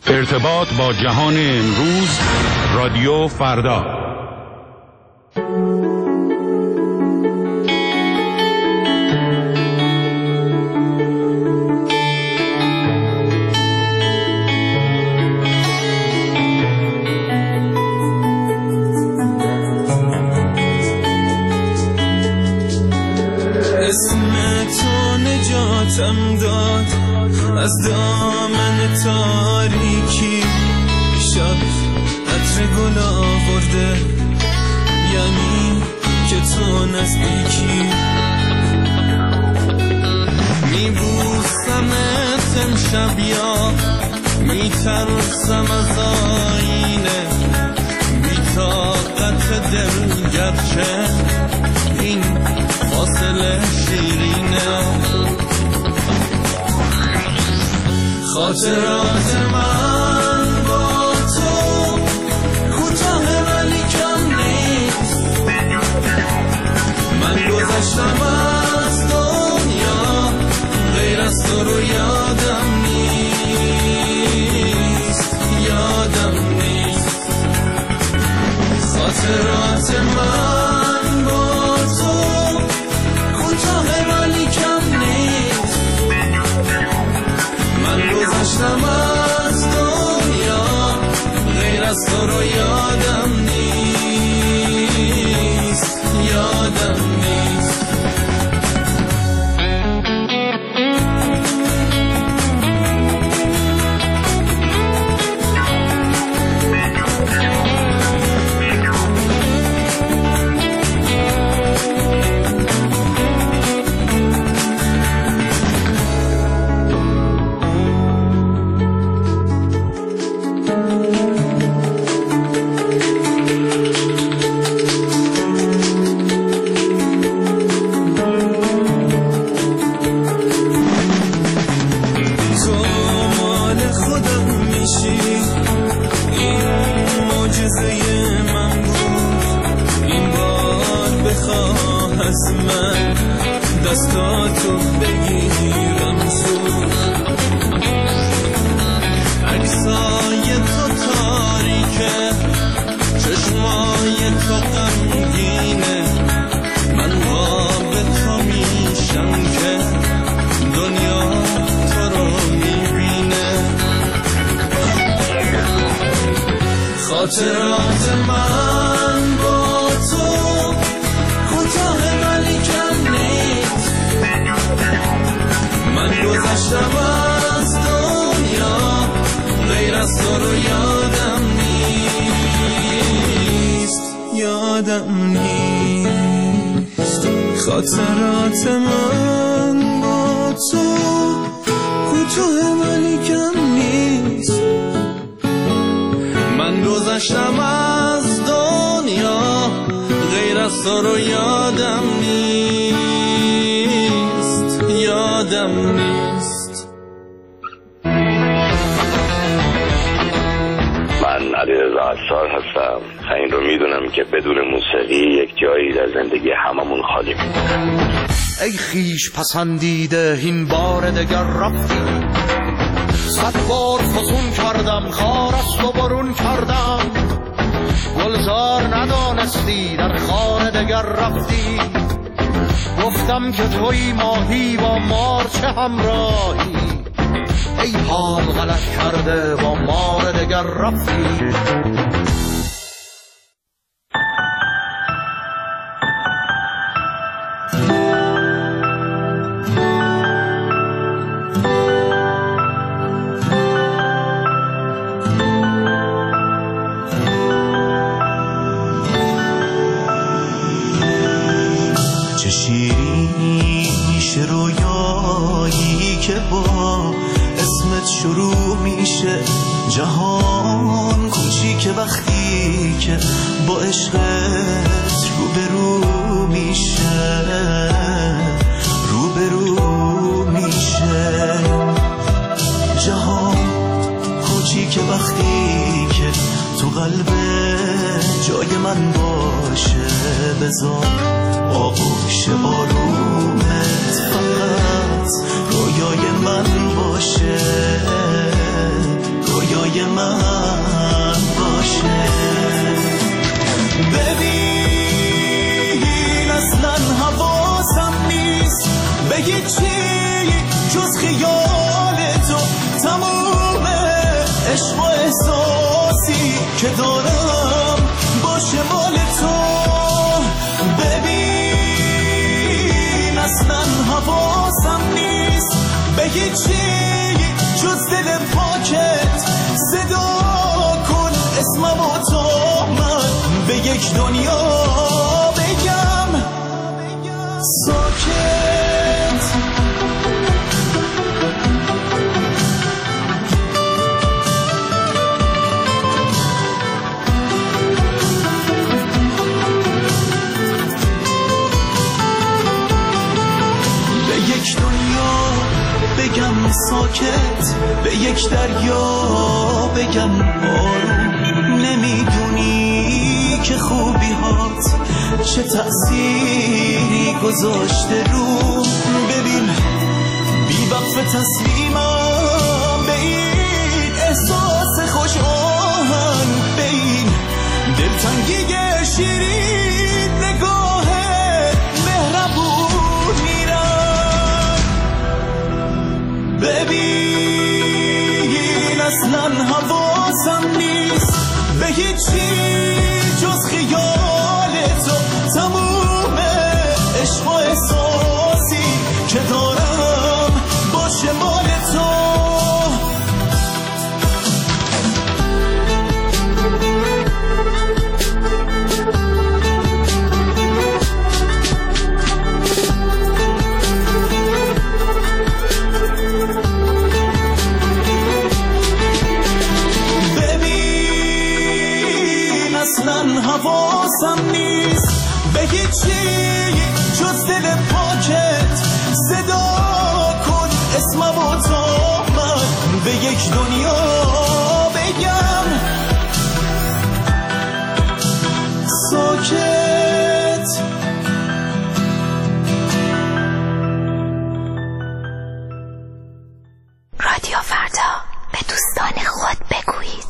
ارتباط با جهان امروز، رادیو فردا. اسم تو نجاتم داد از دامن تاریکی، شب عطر گل آورده یعنی که تو نزدیکی. میبوسمت امشب یا میترسم از آینه، بی طاقت دل گرچه این فاصله شیرینه. خاطرات من با تو کوتاه ولی کم نیست، من گذشتم از دنیا غیر از تو رو یادم نیست، یادم نیست. خاطرات من با تو کوتاه ولی کم نیست، من گذشتم از دنیا غیر از تو رو یادم نیست، یادم نیست. من دستاتو بگیرم زود، عکسای تو تاریکه، چشمای تو غمگینه، من خواب تو میشم که دنیا تو رو میبینه. خاطرات من با تو کوتاه ولی کم نیست، من گذشتم از دنیا غیر از تو رو یادم نیست، یادم نیست. خاطرات من با تو کوتاه ولی کم نیست، من گذشتم از دنیا غیر از تو رو یادم نیست، یادم نیست. من علیرضا عطار هستم. این رو میدونم که بدون موسیقی یک جایی در زندگی هممون خالی میمونه. ای خیش پسندیده این بار دگر رفتی، 100 بار فسون کردم خار است و برون کردم، گلزار ندانستی در خار دگر رفتی، گفتم که توی ماهی با مار چه همراهی، ای حال غلط کرده با مار دگر رفتی. شروع میشه جهان کوچیک وقتی که با عشقت روبرو میشه، روبرو میشه. جهان کوچیک وقتی که تو قلب جای من باشه، بذار آغوش آرومت فقط رویای من باشه، رویای که دارم باشه مال تو. ببین اصلا حواسم نیست به هیچی جز دل پاکت. صدا کن اسمم و تا من به یک دنیا بگم ساکت. به یک دنیا بگم ساکت، به یک دریا بگم آروم. نمیدونی که خوبی هات چه تأثیری گذاشته روم. ببین بی وقف تسلیمم به این احساس خوش آهن، به این دلتنگی شیرین نگاه مهربون میرم. ببین اصلا حواسم نیست به هیچی جز خیال تو. تموم عشق و احساسی که دارم باشه مال تو. حواسم نیست به هیچی جز دل پاکت. صدا کن اسمم و تا من به یک دنیا بگم ساکت. رادیو فردا، به دوستان خود بگویید.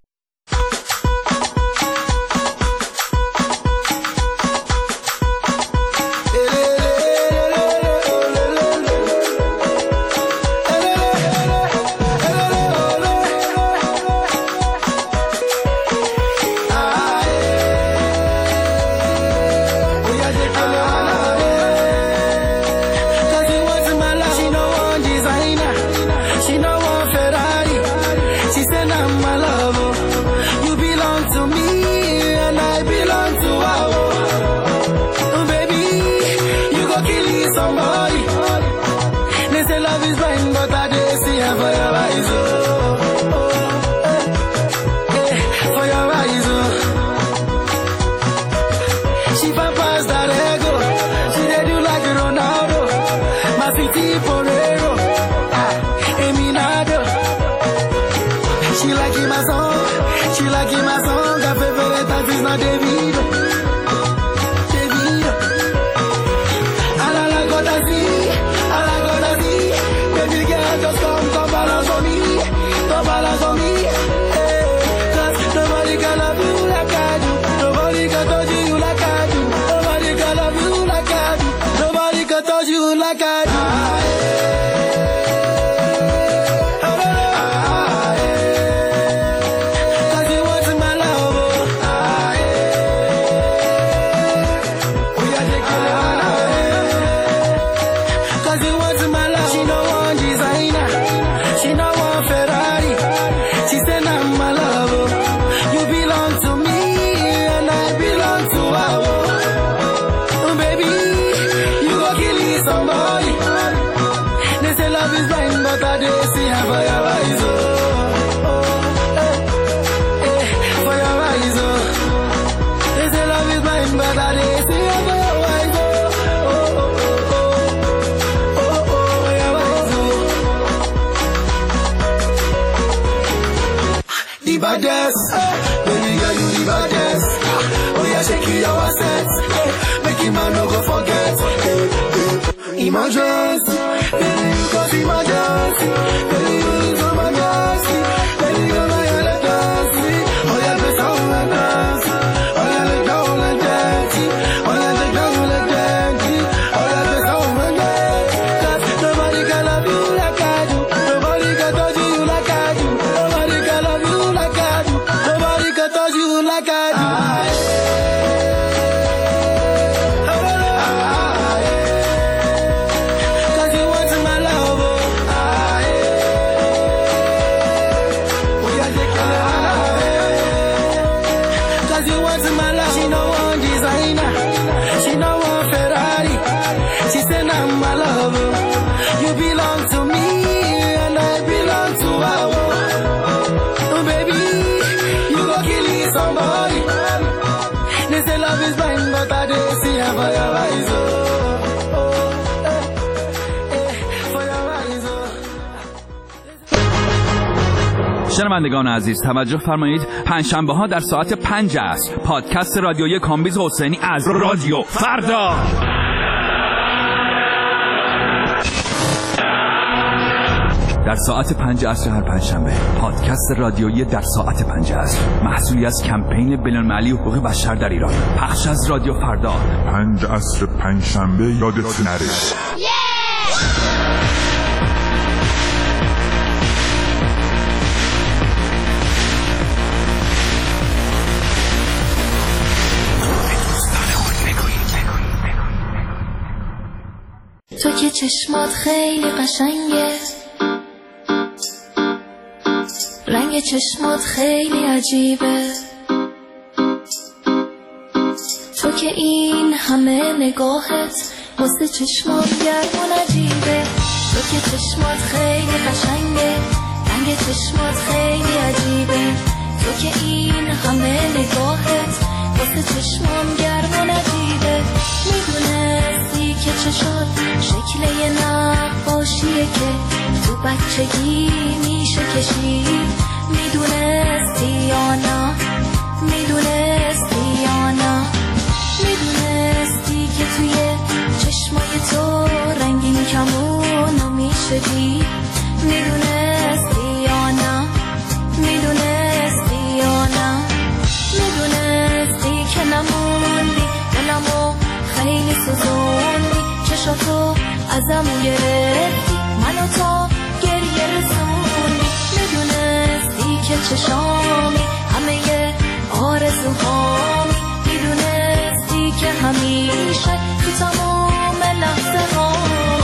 Emergency, emergency, شنوندگان عزیز توجه فرمایید، پنجشنبه ها در ساعت 5 است پادکست رادیویی کامبیز حسینی از رادیو فردا. در ساعت 5 عصر هر پنجشنبه پادکست رادیویی در ساعت 5 عصر، محصولی از کمپین بین‌المللی حقوق بشر در ایران، پخش از رادیو فردا. 5 عصر پنجشنبه یادت نره. تو که چشمات خیلی قشنگه، رنگ چشمات خیلی عجیبه، تو که این همه نگاهت واسه چشمات گرم و نجیبه، تو که چشمات خیلی قشنگه، رنگ چشمات خیلی عجیبه، تو که این همه نگاهت واسه چشمام گرم و نجیبه. میدونستی که چشات شکل یه نقاشیه که تو بچگی میشه کشید؟ میدونستی یا نه؟ میدونستی یا نه؟ میدونستی که توی چشمای تو رنگین کمونو میشه دید؟ میدونستی یا نه؟ میدونستی یا نه؟ میدونستی که نموندی دلمو خیلی سوزوندی، چشاتو ازم گرفتی منو تا گریه رسوندی. میدونستی که چشامی همه آرزوهامی، میدونستی که همیشه تو تمام لحظه ها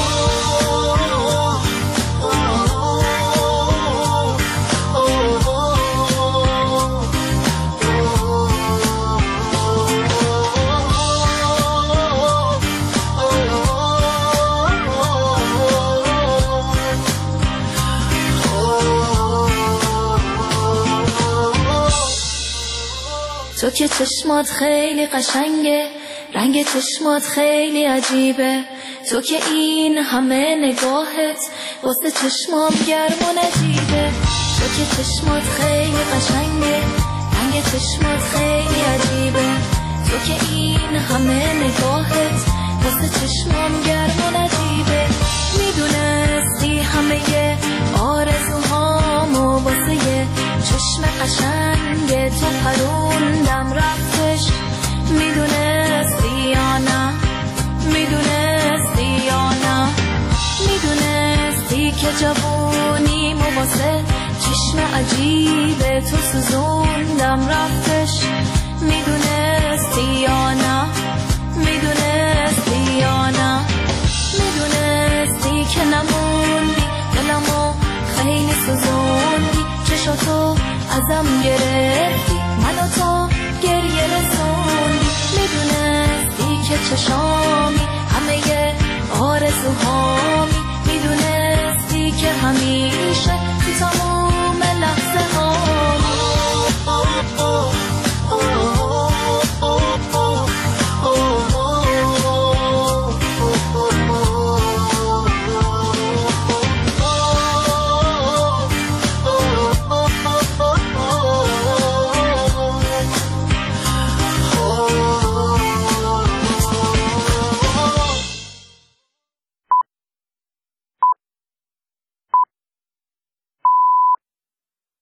تو که چشمات خیلی قشنگه، رنگ چشمات خیلی عجیبه، تو که این همه نگاهت واسه چشمام گرم و نجیبه، تو که چشمات خیلی قشنگه، رنگ چشمات خیلی عجیبه، تو که این همه نگاهت واسه چشمام گرم و نجیبه. میدونستی همه آرزوهامو واسه یه چشم قشنگ تو پروندم رفتش؟ میدونستی یا نه؟ میدونستی یا نه؟ میدونستی که جوونیمو واسه چشم عجیب تو سوزوندم رفتش؟ میدونستی یا نه؟ میدونستی یا نه؟ میدونستی که نموندی دلمو خیلی سوزوندی، چشاتو ازم گرفتی منو تا گریه رسوندی. میدونستی که چشامی همه آرزوهامی، میدونستی که همین